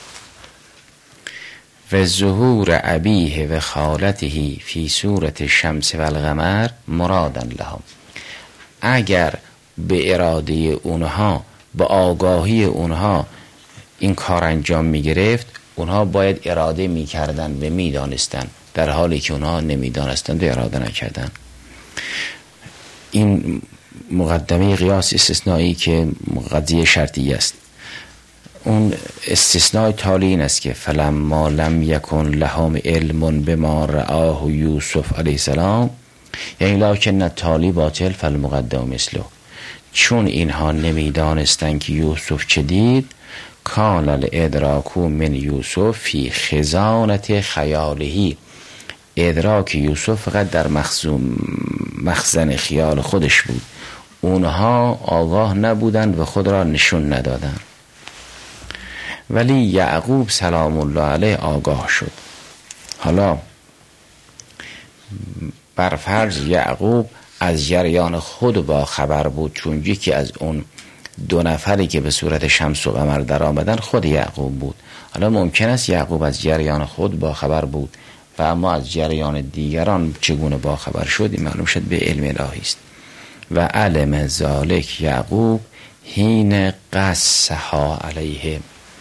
و ظهور ابیه و خالته فی صورت شمس و القمر مرادن لهم. اگر به اراده اونها، با آگاهی اونها این کار انجام می گرفت، اونها باید اراده می کردن و می دانستن، در حالی که اونها نمی دانستند و اراده نکردن. این مقدمه قیاس استثنایی که قضیه شرطی است. اون استثناء تالی این است که فلما لم یکن لهم علم بما رآه یوسف علیه السلام، یعنی لکن تالی باطل فالمقدم مثله، چون اینها نمیدانستند که یوسف چه دید، کان الادراک من یوسف فی خزانت خیالهی، ادراک یوسف فقط در مخزن خیال خودش بود، اونها آگاه نبودند و خود را نشون ندادند. ولی یعقوب سلام الله علیه آگاه شد. حالا بر فرض یعقوب از جریان خود با خبر بود، چون یکی از اون دو نفری که به صورت شمس و قمر در آمدن خود یعقوب بود. حالا ممکن است یعقوب از جریان خود با خبر بود و اما از جریان دیگران چگونه با خبر شد، این معلوم شد به علم الهی است. و علم ذالک یعقوب حین قصها علیه،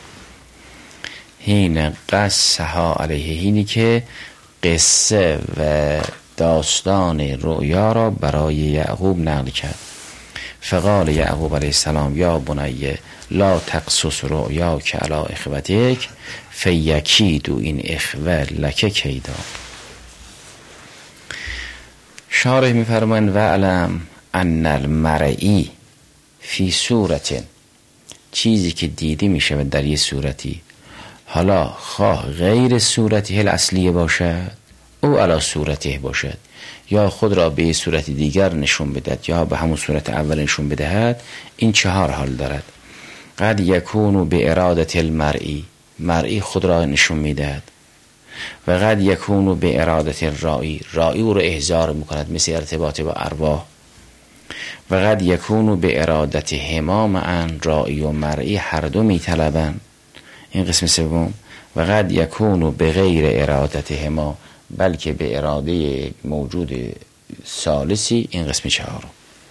حین قصها علیه، حینی که قصه و داستان رؤیا را برای یعقوب نقل کرد. فقال یعقوب علیه السلام یا بنی لا تقصص رؤیا که علی اخوتک فیکیدو این اخوه لک کیدا. شارح میفرمایند و علم ان المرئی فی صورت، چیزی که دیدی میشه در یه صورتی، حالا خواه غیر صورتی الاصلیه باشد او علی صورته باشد، یا خود را به صورت دیگر نشون بدهد یا به همون صورت اول نشون بدهد، این چهار حال دارد. قد یکونو به ارادت المرئی، مرئی خود را نشون میدهد، و قد یکونو به ارادت الرائی، رائی او را احضار میکند مثل ارتباط با ارواح، و قد یکونو به ارادت همام ان، رائی و مرئی هر دو میطلبند، این قسم سوم. و قد یکونو به غیر ارادت هما، بلکه به اراده موجود ثالثی، این قسم چهارم.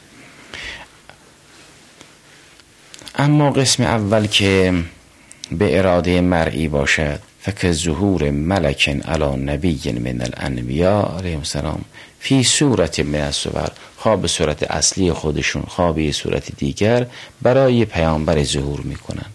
اما قسم اول که به اراده مرئی باشد، فک ظهور ملک علی نبی من الانبیاء علیهم السلام فی صورت من الصور، خواه به صورت اصلی خودشون خواه به صورت دیگر برای پیامبر ظهور میکنن.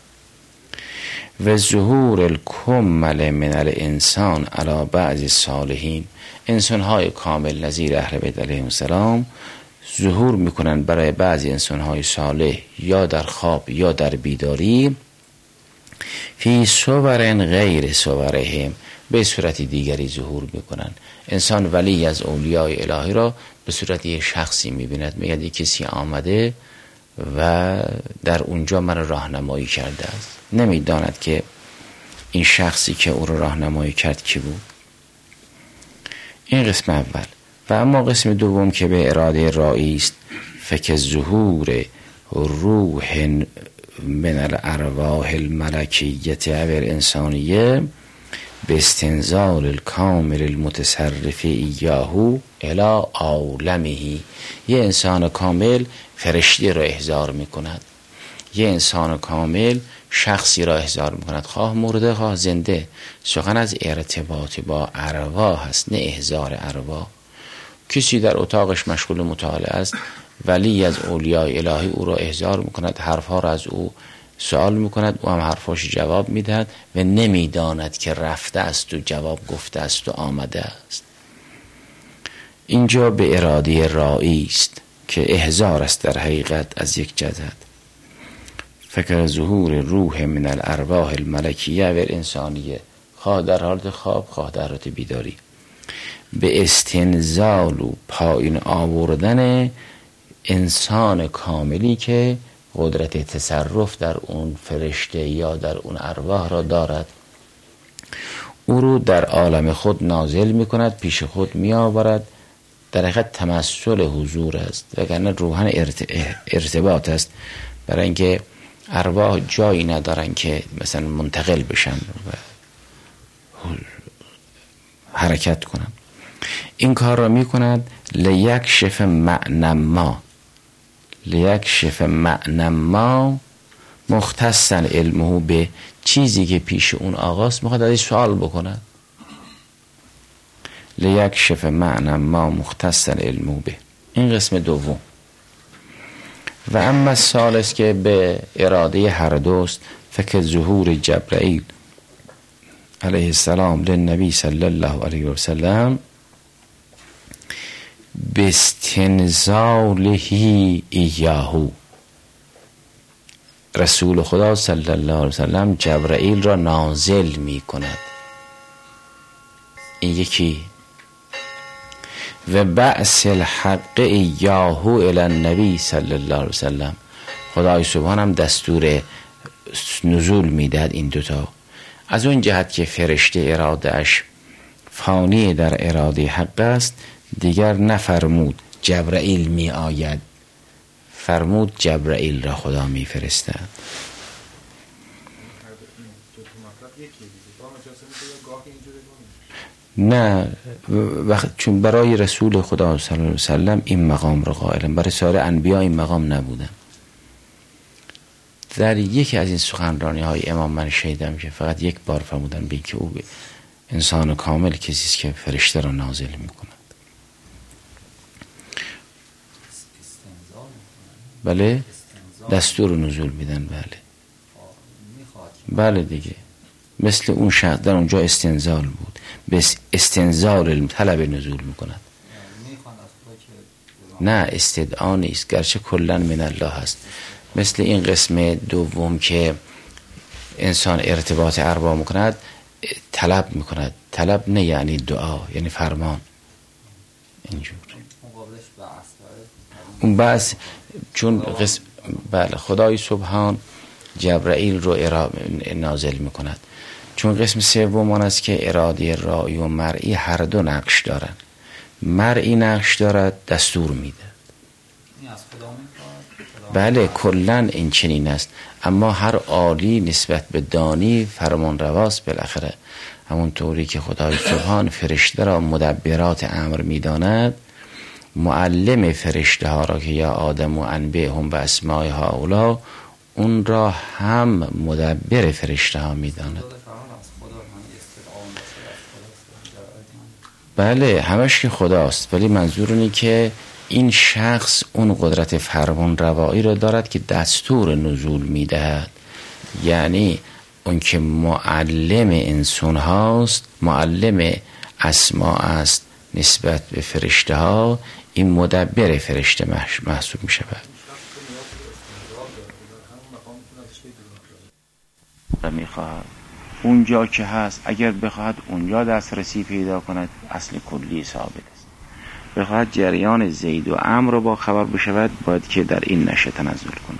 و ظهور الکمل من الانسان علی بعض الصالحین، انسانهای کامل نظیر اهل بیت علیهم السلام ظهور میکنن برای بعضی انسانهای صالح یا در خواب یا در بیداری، فی صور غیر صورهم، به صورت دیگری ظهور میکنن. انسان ولی از اولیای الهی را به صورت یک شخصی میبیند، میگه کسی آمده و در اونجا من راهنمایی کرده است، نمیداند که این شخصی که او را راهنمایی کرد کی بود. این قسم اول. و اما قسم دوم که به اراده رائی است، فک ظهور روح من الارواح الملکیت و الانسانیه به استنزال الکامل المتصرف ایاهو الی عالمه، یه انسان کامل فرشته را احضار میکند، یه انسان کامل شخصی را احضار میکند، خواه مرده خواه زنده. سخن از ارتباط با ارواح هست، نه احضار ارواح. کسی در اتاقش مشغول مطالعه است، ولی از اولیای الهی او را احضار میکند، حرفها را از او سوال میکند، او هم حرفاش جواب میدهد و نمیداند که رفته است و جواب گفته است و آمده است. اینجا به اراده رائی است که احضار است در حقیقت از یک جهت. فکر ظهور روح من الارواح الملکیه و الانسانیه، خواه در حالت خواب خواه در حالت بیداری، به استنزال و پایین آوردن انسان کاملی که قدرت تصرف در اون فرشته یا در اون ارواح را دارد، او رو در عالم خود نازل می کند، پیش خود می آورد. در حقیقت تمثل حضور است، وگرنه روحن ارتباط است. برای اینکه ارواح جایی ندارن که مثلا منتقل بشن و حرکت کنن. این کار را میکند لیکشف معنی ما، لیکشف معنی ما مختصا علمه به چیزی که پیش اون آقاست، میخواد ازش سوال بکند. لیکشف معنی ما مختصا علمه به، این قسم دوم. و اما ثالث که به اراده هر دوست، فکر ظهور جبرائیل علیه السلام للنبی صلی الله علیه و سلم باستنزاله ایاهو، رسول خدا صلی الله علیه و سلم جبرائیل را نازل می کند. این یکی. و بعث الحق ایاهو الی النبی صلی الله علیه و سلم، خدای سبحان هم دستور نزول میدهد این دوتا. از اون جهت که فرشته ارادهش فانی در اراده حق است، دیگر نفرمود جبرائیل می آید، فرمود جبرائیل را خدا می فرستد. نه، وقت چون برای رسول خدا صلی الله علیه و سلم این مقام را قائلم، برای سایر انبیا این مقام نبودن. در یکی از این سخنرانی های امام من شنیدم که فقط یک بار فرمودن به که او انسان کامل کسی است که فرشته را نازل می کند. بله، دستور نزول میدن. بله بله دیگه، مثل اون شخص در اونجا استنزال بود، به استنزال طلب نزول میکند. نه استدعا نیست، گرچه کلا من الله هست. مثل این قسم دوم که انسان ارتباط ارباب میکند، طلب میکند. طلب نه یعنی دعا، یعنی فرمان. اینجور اون بس چون قسم بله خدای سبحان جبرائیل رو نازل میکند. چون قسم سوم آن است که اراده رایی و مرئی هر دو نقش دارن. مرئی نقش دارد، دستور میده. بله کلن این چنین است، اما هر عالی نسبت به دانی فرمان رواست بالاخره. همون طوری که خدای سبحان فرشته را مدبرات امر میداند، معلم فرشته ها را که یا آدم و انبه هم به اسمای ها اولا، اون را هم مدبر فرشته ها میداند. بله همش که خداست، ولی منظور اینه که این شخص اون قدرت فرمان روایی را دارد که دستور نزول میدهد. یعنی اون که معلم انسان هاست، معلم اسما است نسبت به فرشته ها، این مدبر فرشته محسوب می شود. و می خواهد اونجا که هست، اگر بخواهد اونجا دسترسی پیدا کند، اصل کلی ثابت است. بخواهد جریان زید و عمرو را با خبر بشود، باید که در این نشه تنزل کند.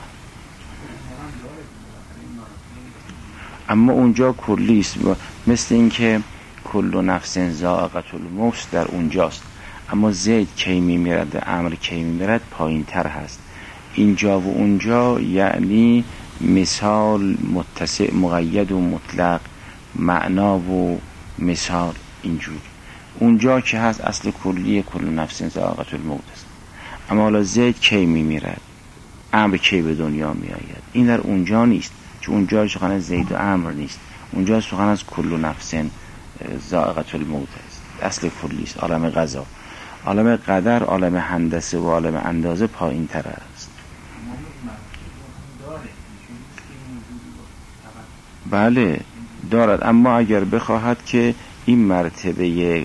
اما اونجا کلی است، مثل این که کل نفس ذائقة الموت در اونجاست. اما زید کی میمیرد و عمرو کی میمیرد پایین تر هست. اینجا و اونجا یعنی مثال متسع مقید و مطلق، معنا و مثال اینجور. اونجا که هست اصل کلی کل نفس ذائقة الموت است. اما حالا زید کی میمیرد، عمرو کی به دنیا میآید، این در اونجا نیست. چون اونجا سخن زید و عمرو نیست، اونجا سخن از کل نفس ذائقة الموت است. اصل کلی است. عالم قضا، عالم قدر، عالم هندسه و عالم اندازه پایین تر است. بله دارد، اما اگر بخواهد که این مرتبه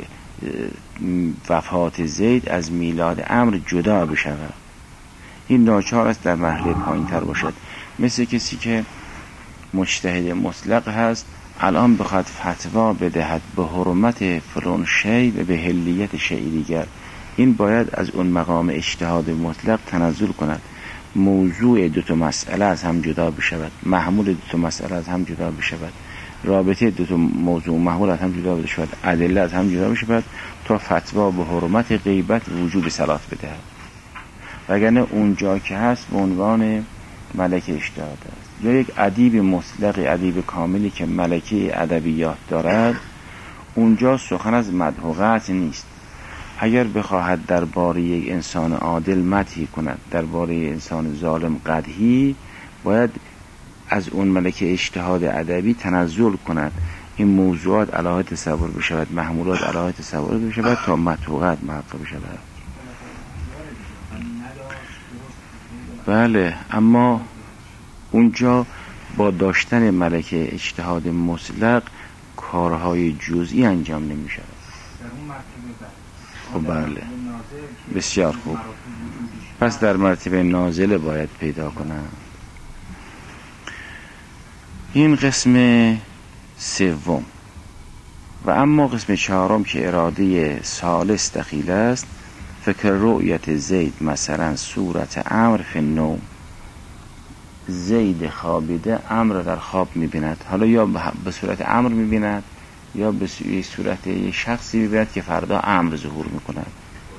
وفات زید از میلاد عمرو جدا بشود، این ناچار است در مرحله پایین تر باشد. مثل کسی که مجتهد مطلق هست، الان بخواد فتوا بدهد به حرمت فلان شی و به حلیت شی دیگر، این باید از اون مقام اجتهاد مطلق تنزل کند. موضوع دو تا مسئله از هم جدا بشود، محمول دو تا مسئله از هم جدا بشود، رابطه دو تا موضوع محمول از هم جدا بشود، ادله از هم جدا بشود، تا فتوا به حرمت غیبت وجوب صلات بدهد. وگرنه اونجا که هست به عنوان ملکه اشتهاد است، یا یک ادیب مطلق، ادیب کاملی که ملکه ادبیات دارد، اونجا سخن از مدح و قطع نیست. اگر بخواهد درباره یک انسان عادل مدحی کند، درباره انسان ظالم قدحی، باید از اون ملکه اجتهاد ادبی تنزل کند، این موضوعات علاوه تصور بشود، محمولات علاوه تصور بشود تا مدح و قطع محقق بشود. بله، اما اونجا با داشتن ملکه اجتهاد مطلق کارهای جزئی انجام نمی شود. خب بله، بسیار خوب. پس در مرتبه نازل باید پیدا کنم. این قسم سوم. و اما قسم چهارم که اراده ثالث دخیل است، فکر رؤیت زید مثلا صورت امر فی النوم. زید خوابیده امر در خواب می‌بیند، حالا یا به صورت امر می‌بیند یا به صورت یک شخصی می‌بیند که فردا امر ظهور می‌کند.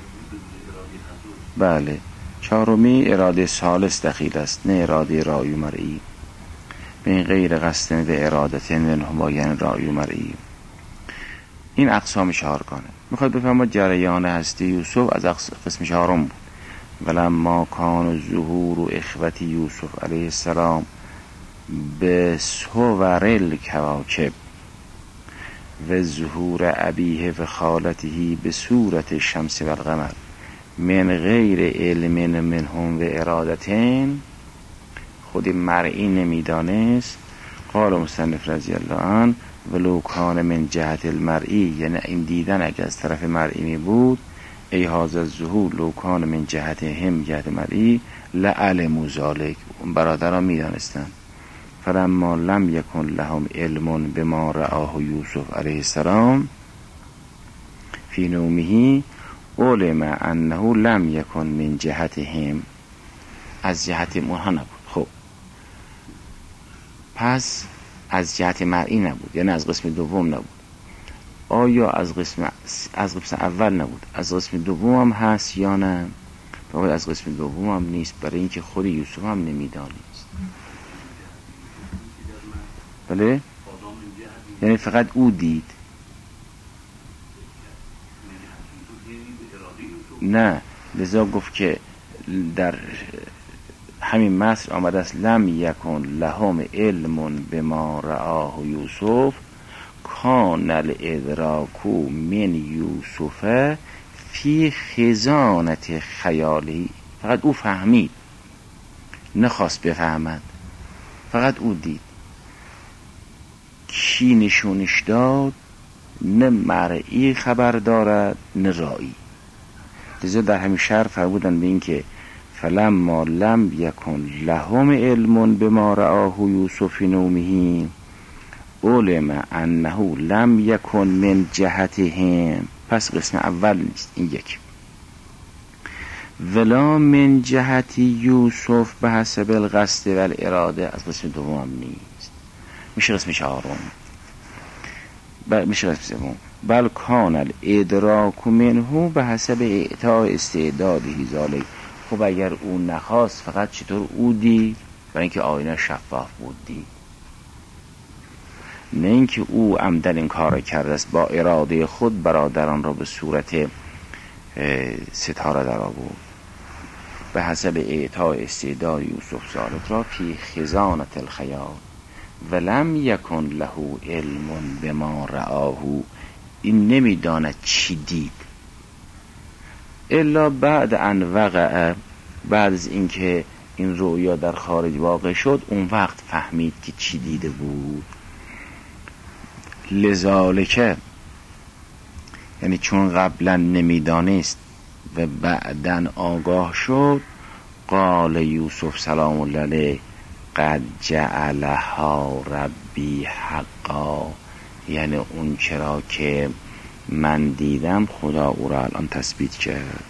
بله، چهارمی اراده ثالث دخیل است، نه اراده رأی و مرئی. به غیر قصد به ارادت منه، یعنی رأی و مرئی. این اقسام چهارگانه. میخواد بفهمد جریان هستی یوسف از قسم چهارم بود. ولما کان ظهور و اخوت یوسف علیه السلام به صور الکواکب و ظهور ابیه و خالته به صورت شمس و القمر من غیر علم منهم و ارادتین، خود مرئی نمیدانست. قال مصنف رضی الله عنه ولو کان من جهت المرئی، یعنی این دیدن اگر از طرف مرئی می بود، ای هذا الظهور لو کان من جهت هم جهت مرئی لعلموا ذلک، اون برادران می دانستند. فلما لم یکن لهم علم بما رآه یوسف علیه السلام فی نومه علم انه لم یکن من جهت هم، از جهت اونها نبود. خب پس از جهت مرئی نبود، یعنی از قسم دوم نبود. آیا از قسم از قسم اول نبود، از قسم دوم هم هست یا نه؟ آیا از قسم دوم هم نیست، برای اینکه خود یوسف هم نمیدانست. بله، یعنی فقط او دید. نه، لذا گفت که در همین مصر آمده است لم یکن لهم علم بما رآه یوسف کان الادراک من یوسف فی خزانت خیالی. فقط او فهمید، نخواست بفهمد، فقط او دید. کی نشونش داد؟ نه مرئی خبر دارد نه رایی. لذا در همین شرح فرمودن به این که فلما لم یکن لهم علم بما رآه یوسف فی نومه علم انه لم یکن من جهتهم. پس قسم اول نیست، این یک. ولا من جهت یوسف به حسب القصد و الاراده، از قسم دوم نیست، میشه قسم چهارم، میشه قسم سوم. بل کان الادراک منه به حسب اعطاء استعداده ذالک. خب اگر او نخواست فقط چطور او دید؟ برای اینکه آینه شفاف بود دید، نه اینکه او عمدن این کار کرده است، با اراده خود برادران را به صورت ستاره در آورد. به حسب اعطاء استعداد یوسف ذالک را فی خزانت الخیال ولم یکن له علم بما رآه. این نمیداند چی دید الا بعد ان وقع، بعد از اینکه این رؤیا در خارج واقع شد اون وقت فهمید که چی دیده بود. لذالک، یعنی چون قبلا نمیدانست و بعدن آگاه شد، قال یوسف سلام الله علیه قد جعلها ربی حقا، یعنی اون چرا که من دیدم خدا او را الان تثبیت کرد.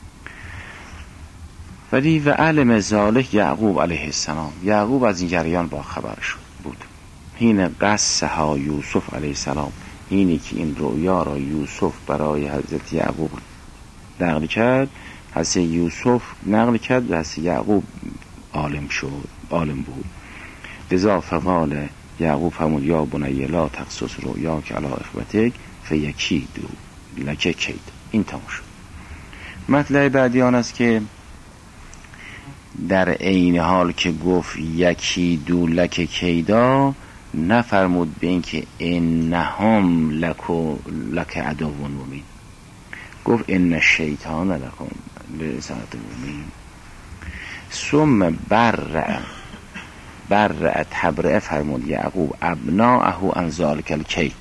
ولی و علم ذالک یعقوب علیه السلام، یعقوب از این جریان با خبر شد بود. حین قصها یوسف علیه السلام، اینی که این رؤیا را یوسف برای حضرت یعقوب نقل کرد، حضرت یوسف نقل کرد و حضرت یعقوب عالم شد، عالم بود. لذا فقال یعقوب فرمود یا بنی لا تقصص رؤیاک علی اخوتک فیکیدوا لک کید. این تمام شد. مطلب بعدی آن است که در عین حال که گفت یکیدوا لک کیدا، نفرمود به این که انهم لک لک عدو مبین، گفت ان الشیطان لکم لعصیت مبین. ثم برع برع تبرئه فرمود یعقوب ابناءه عن ذلک الکید،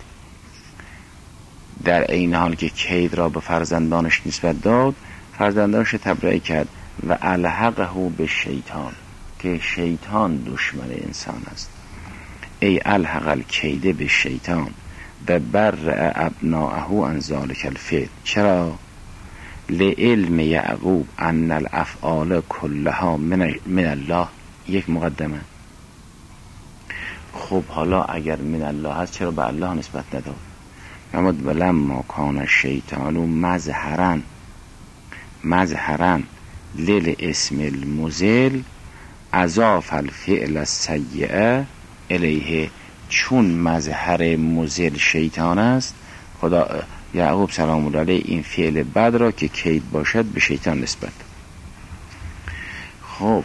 در این حال که کید را به فرزندانش نسبت داد، فرزندانش تبرئه کرد و الحقه به شیطان، که شیطان دشمن انسان است. ای الحق الکید به شیطان و برع ابناءه عن ذلک الفعل. چرا؟ لعلم یعقوب ان الافعال کلها من, من الله. یک مقدمه. خب حالا اگر من الله هست چرا به الله نسبت نداد؟ اما ولما کان الشیطان مظهرا مظهرا لیل اسم المزل اضاف الفعل السیئه الیه. چون مظهر مزل شیطان است، خدا یعقوب سلام الله علیه این فعل بد را که کید باشد به شیطان نسبت. خب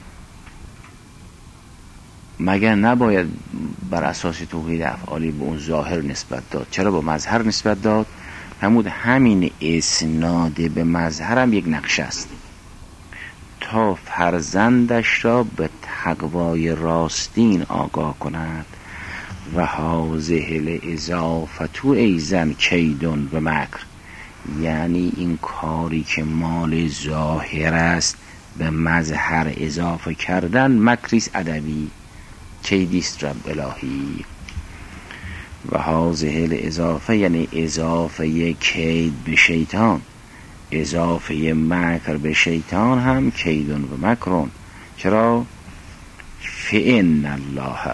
مگر نباید بر اساس توحید افعالی به اون ظاهر نسبت داد؟ چرا با مظهر نسبت داد؟ همون همین اسناد به مظهر هم یک نقشه است تا فرزندش را به تقوای راستین آگاه کند. و هذه الاضافه ایزن کیدون و مکر، یعنی این کاری که مال ظاهر است به مظهر اضافه کردن مکریست ادبی، کیدیست رب الهی. و هذه الاضافه یعنی اضافه کید به شیطان، اضافه مکر به شیطان هم کیدون و مکرون. چرا؟ فإن الله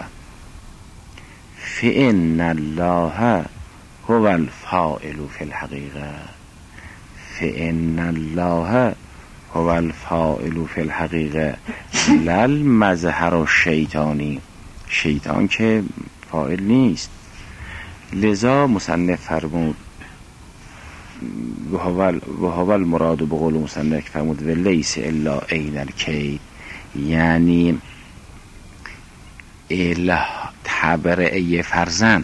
فإن الله هو الفاعل فی الحقیقه فإن الله هو الفاعل فی الحقیقه لل مظهر الشیطانی، شیطان که فاعل نیست. لذا مصنف فرمود و هو المراد به قول مصنف فرمود و لیس الا عین الکید، یعنی اله تبرئه فرزند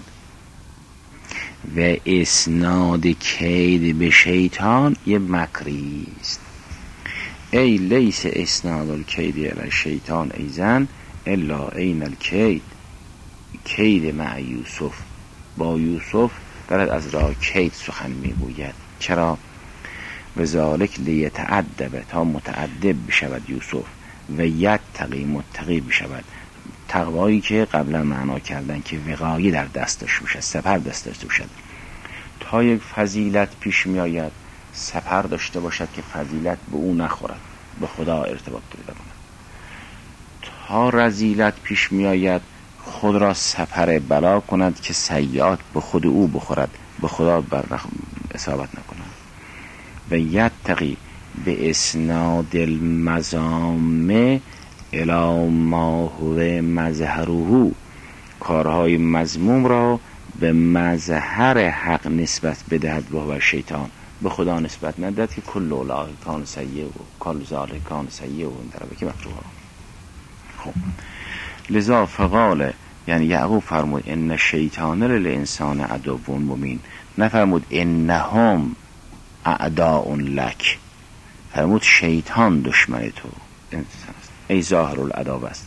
و اسناد کید به شیطان یه مکری است. ای لیس اسناد الکید الی شیطان ایزن الا عین الکید، کید مع یوسف، با یوسف دارد از راه کید سخن میگوید. چرا؟ و ذالک لیتعدب، تا متعدب بشود یوسف، و یتقی متقی بشود. تقوایی که قبلا معنا کردن که وقایه در دستش باشد، سپر دستش باشد. تا یک فضیلت پیش می آید سپر داشته باشد که فضیلت به او نخورد، به خدا ارتباط پیدا کند. تا رذیلت پیش می آید خود را سپر بلا کند که سیئات به خود او بخورد، به خدا بر اصابت نکند. و یتقی به اسناد المزامه الی ما هو مظهره، کارهای مذموم را به مظهر حق نسبت بدهد و هو شیطان، به خدا نسبت ندهد که کل اولئک کان سیئ و کل ذلک کان سیئ و این طرفه که مکروه. خب لذا فقال، یعنی یعقوب فرمود ان شیطان للانسان عدو مبین، نفرمود انهم اعداء لک، فرمود شیطان دشمن تو ای ظاهر العداوه است.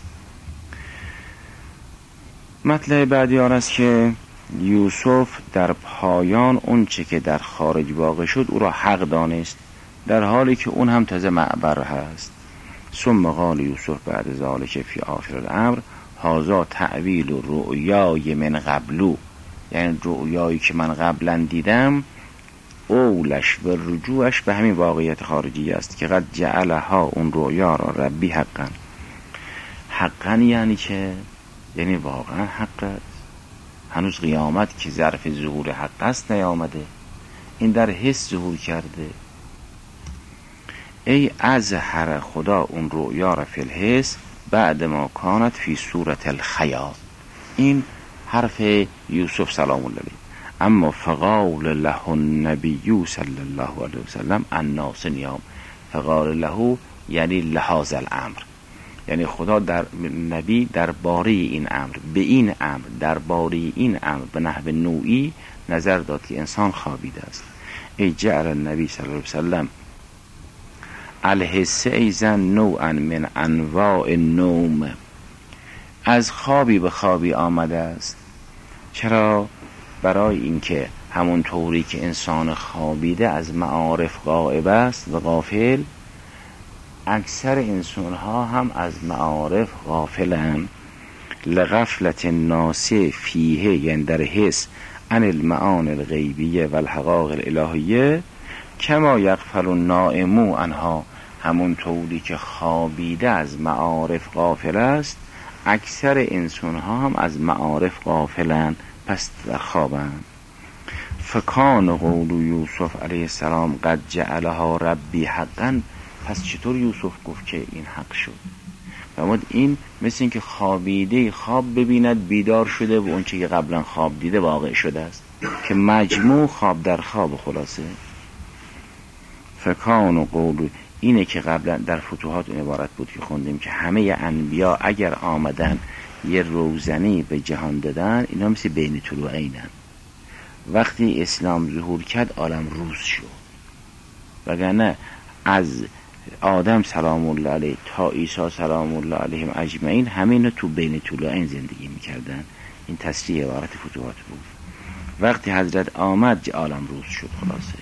مطلب بعدی آن است که یوسف در پایان اون چه که در خارج واقع شد او را حق دانست، در حالی که اون هم تازه معبر هست. ثم قال یوسف بعد ذالک فی آخر الامر هذا تعویل رؤیای من قبلو، یعنی رؤیایی که من قبلا دیدم اولش و رجوعش به همین واقعیت خارجی است که قد جعلها، اون رؤیا را ربی حقا. حقا یعنی که یعنی واقعا حق است، هنوز قیامت که ظرف ظهور حق است نیامده، این در حس ظهور کرده. ای ازهر خدا اون رؤیا را فی الحس بعد ما کانت فی صورت الخیال. این حرف یوسف سلام الله علیه. اما فقال له النبی صلی الله علیه وسلم الناس نیام. فقال له یعنی لحاظ الامر، یعنی خدا در نبی درباره این امر، به این امر، درباره این امر به نحو نوعی نظر داد که انسان خوابیده است. ای جعل النبی صلی الله علیه وسلم الحس ایزن نوعا من انواع النوم. از خوابی به خوابی آمده است. چرا؟ برای اینکه همون طوری که انسان خوابیده از معارف غائب است و غافل، اکثر انسان ها هم از معارف غافلن. لغفلت الناس فیه، یعنی در حس، عن المعانی الغیبیه و الحقائق الالهیه، کما یغفل النائم عنها. همون طوری که خوابیده از معارف غافل است، اکثر انسان ها هم از معارف غافلن، پس در خوابن. فکان قول یوسف علیه السلام قد جعلها ربی حقا. پس چطور یوسف گفت که این حق شد؟ فرمود این مثل این که خوابیده خواب ببیند بیدار شده و اون چه که قبلا خواب دیده واقع شده است، که مجموع خواب در خواب خلاصه. فکان و قول، اینه که قبلا در فتوحات اون عبارت بود که خوندیم که همه انبیا اگر آمدن یه روزنی به جهان دادن، اینا مثل بین طلوعینن. وقتی اسلام ظهور کرد عالم روز شد، وگرنه از آدم سلام الله علیه تا عیسی سلام الله علیهم اجمعین همین تو بین طلوعین زندگی میکردن. این تصریح عبارت فتوحات بود. وقتی حضرت آمد عالم روز شد خلاصه.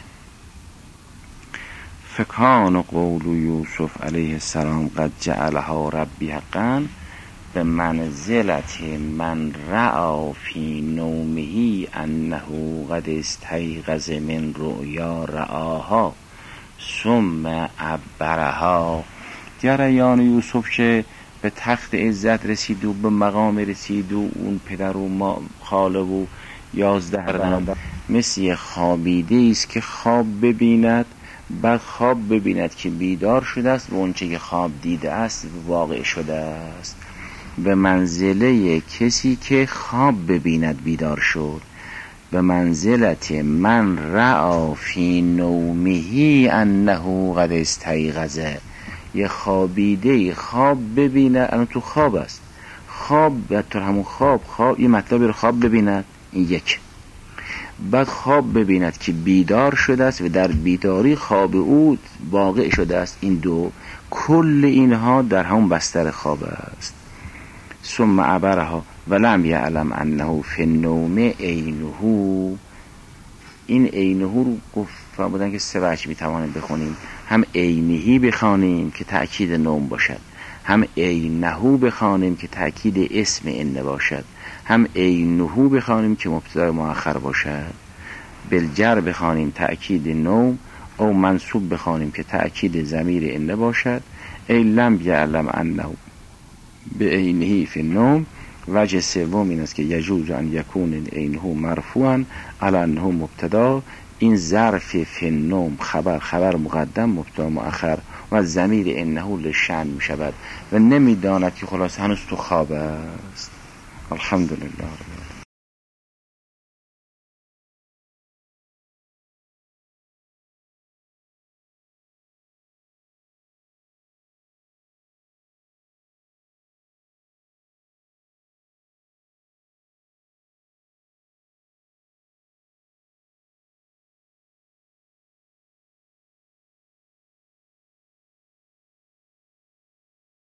فکان قول یوسف علیه السلام قد جعلها ربی حقا به منزلت من رعا فی نومه انه قد استیقظ من رؤیا رعاها ثم عبرها. جریان یوسف که به تخت عزت رسید و به مقام رسید و اون پدر و ما خاله و یازده رند مثل خوابیده است که خواب ببیند، بعد خواب ببیند که بیدار شده است و اون چه که خواب دیده است واقع شده است. به منزله کسی که خواب ببیند بیدار شد. به منزلت من رعا فی نومه انه قد استیقظ. یه خوابیده خواب ببیند، الان تو خواب است، خواب تو همون خواب خواب یه مطلبی رو خواب ببیند، این یک. بعد خواب ببیند که بیدار شده است و در بیداری خواب او واقع شده است، این دو. کل اینها در همون بستر خواب است. ثم عبرها ولم یعلم انه فی النوم عینه. این عینه رو گفت بودن که سه وجه میتوانیم بخونیم. هم عینهی بخوانیم که تأکید نوم باشد، هم عینه بخوانیم که تأکید اسم ان باشد، هم عینه بخوانیم که مبتدا مؤخر باشد. بالجر بخوانیم تأکید نوم، او منصوب بخوانیم که تأکید ضمیر ان باشد. ای لم یعلم انه به عینه فی النوم. وجه سوم این است که یجوز ان یکون عینه مرفوعا علی انه مبتدا. این ظرف فی النوم خبر خبر مقدم مبتدا مؤخر و ضمیر انه لشأن می شود و نمیداند که خلاص هنوز تو خواب است. الحمدلله.